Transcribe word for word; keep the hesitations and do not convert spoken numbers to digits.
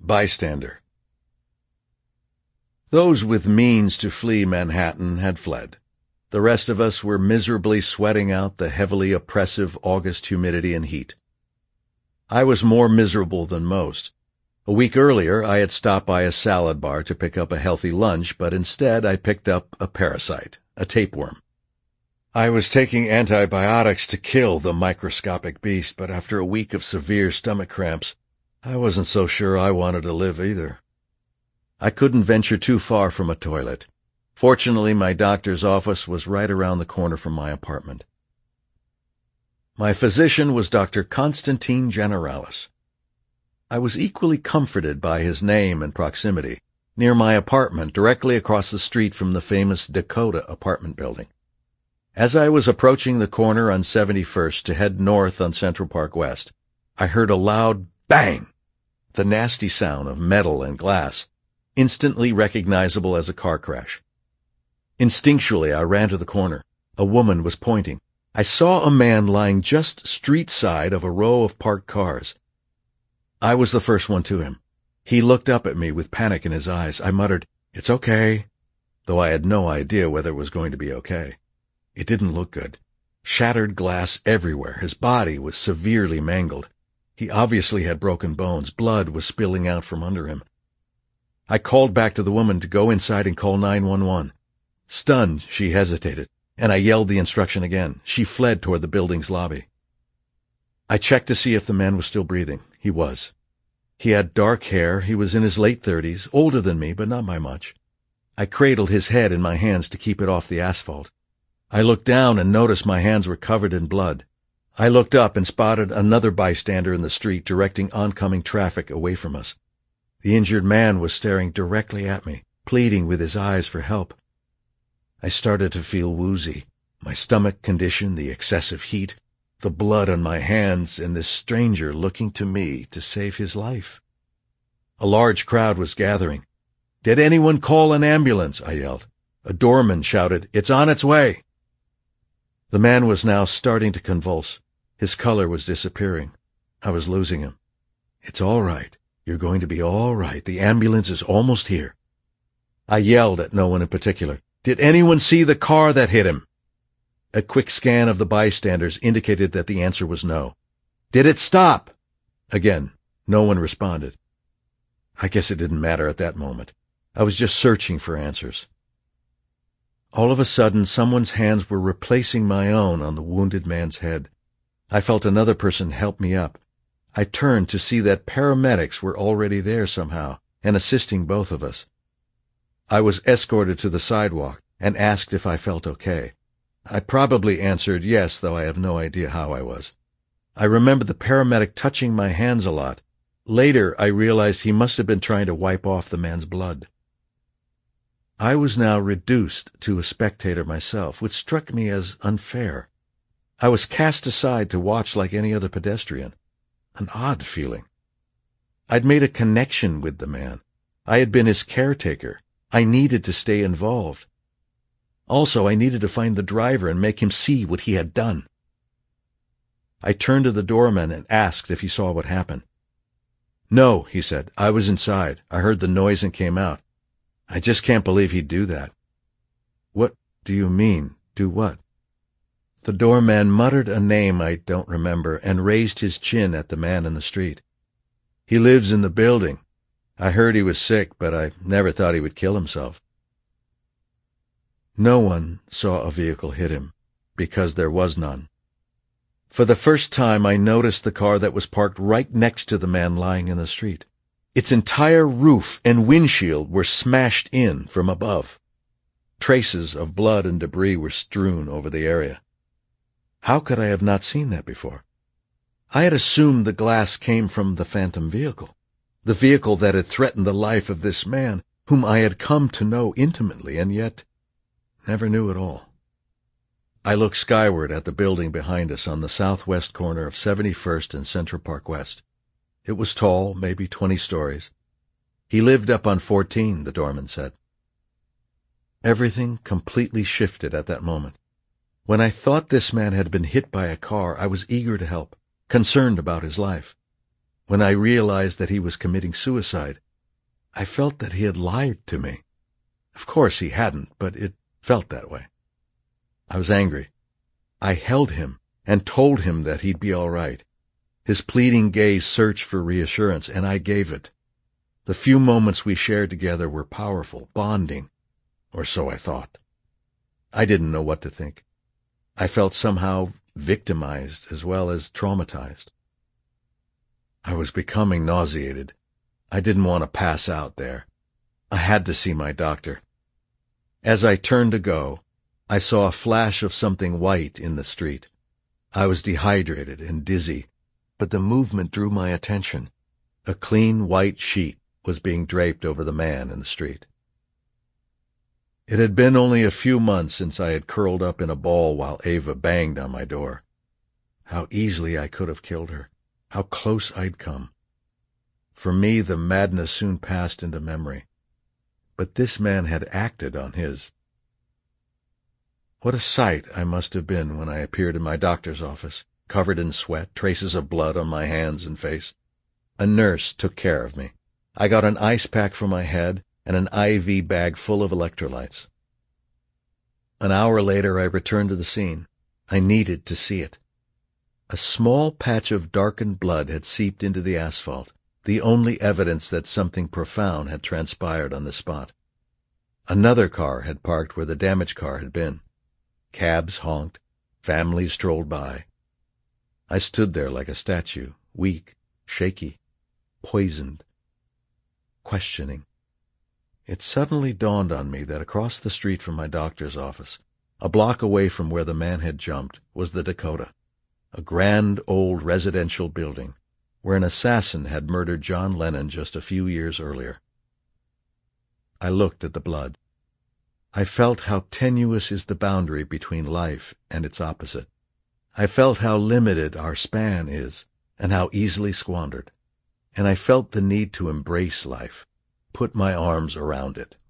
Bystander. Those with means to flee Manhattan had fled. The rest of us were miserably sweating out the heavily oppressive August humidity and heat. I was more miserable than most. A week earlier, I had stopped by a salad bar to pick up a healthy lunch, but instead I picked up a parasite, a tapeworm. I was taking antibiotics to kill the microscopic beast, but after a week of severe stomach cramps, I wasn't so sure I wanted to live either. I couldn't venture too far from a toilet. Fortunately, my doctor's office was right around the corner from my apartment. My physician was Doctor Constantine Generalis. I was equally comforted by his name and proximity, near my apartment, directly across the street from the famous Dakota apartment building. As I was approaching the corner on seventy-first to head north on Central Park West, I heard a loud bang, the nasty sound of metal and glass, instantly recognizable as a car crash. Instinctually, I ran to the corner. A woman was pointing. I saw a man lying just street side of a row of parked cars. I was the first one to him. He looked up at me with panic in his eyes. I muttered, "It's okay," though I had no idea whether it was going to be okay. It didn't look good. Shattered glass everywhere. His body was severely mangled. He obviously had broken bones. Blood was spilling out from under him. I called back to the woman to go inside and call nine one one. Stunned, she hesitated, and I yelled the instruction again. She fled toward the building's lobby. I checked to see if the man was still breathing. He was. He had dark hair. He was in his late thirties, older than me, but not by much. I cradled his head in my hands to keep it off the asphalt. I looked down and noticed my hands were covered in blood. I looked up and spotted another bystander in the street directing oncoming traffic away from us. The injured man was staring directly at me, pleading with his eyes for help. I started to feel woozy. My stomach condition, the excessive heat, the blood on my hands, and this stranger looking to me to save his life. A large crowd was gathering. "Did anyone call an ambulance?" I yelled. A doorman shouted, "It's on its way." The man was now starting to convulse. His color was disappearing. I was losing him. "It's all right. You're going to be all right. The ambulance is almost here." I yelled at no one in particular. "Did anyone see the car that hit him?" A quick scan of the bystanders indicated that the answer was no. "Did it stop?" Again, no one responded. I guess it didn't matter at that moment. I was just searching for answers. All of a sudden, someone's hands were replacing my own on the wounded man's head. I felt another person help me up. I turned to see that paramedics were already there somehow and assisting both of us. I was escorted to the sidewalk and asked if I felt okay. I probably answered yes, though I have no idea how I was. I remember the paramedic touching my hands a lot. Later, I realized he must have been trying to wipe off the man's blood. I was now reduced to a spectator myself, which struck me as unfair. I was cast aside to watch like any other pedestrian. An odd feeling. I'd made a connection with the man. I had been his caretaker. I needed to stay involved. Also, I needed to find the driver and make him see what he had done. I turned to the doorman and asked if he saw what happened. "No," he said. "I was inside. I heard the noise and came out. I just can't believe he'd do that." "What do you mean? Do what?" The doorman muttered a name I don't remember and raised his chin at the man in the street. "He lives in the building. I heard he was sick, but I never thought he would kill himself." No one saw a vehicle hit him, because there was none. For the first time, I noticed the car that was parked right next to the man lying in the street. Its entire roof and windshield were smashed in from above. Traces of blood and debris were strewn over the area. How could I have not seen that before? I had assumed the glass came from the phantom vehicle, the vehicle that had threatened the life of this man, whom I had come to know intimately, and yet never knew at all. I looked skyward at the building behind us on the southwest corner of seventy-first and Central Park West. It was tall, maybe twenty stories. "He lived up on fourteen, the doorman said. Everything completely shifted at that moment. When I thought this man had been hit by a car, I was eager to help, concerned about his life. When I realized that he was committing suicide, I felt that he had lied to me. Of course he hadn't, but it felt that way. I was angry. I held him and told him that he'd be all right. His pleading gaze searched for reassurance, and I gave it. The few moments we shared together were powerful, bonding, or so I thought. I didn't know what to think. I felt somehow victimized as well as traumatized. I was becoming nauseated. I didn't want to pass out there. I had to see my doctor. As I turned to go, I saw a flash of something white in the street. I was dehydrated and dizzy, but the movement drew my attention. A clean white sheet was being draped over the man in the street. It had been only a few months since I had curled up in a ball while Ava banged on my door. How easily I could have killed her. How close I'd come. For me, the madness soon passed into memory. But this man had acted on his. What a sight I must have been when I appeared in my doctor's office, covered in sweat, traces of blood on my hands and face. A nurse took care of me. I got an ice pack for my head and an I V bag full of electrolytes. An hour later, I returned to the scene. I needed to see it. A small patch of darkened blood had seeped into the asphalt, the only evidence that something profound had transpired on the spot. Another car had parked where the damaged car had been. Cabs honked. Families strolled by. I stood there like a statue, weak, shaky, poisoned, questioning. It suddenly dawned on me that across the street from my doctor's office, a block away from where the man had jumped, was the Dakota, a grand old residential building where an assassin had murdered John Lennon just a few years earlier. I looked at the blood. I felt how tenuous is the boundary between life and its opposite. I felt how limited our span is and how easily squandered. And I felt the need to embrace life, put my arms around it.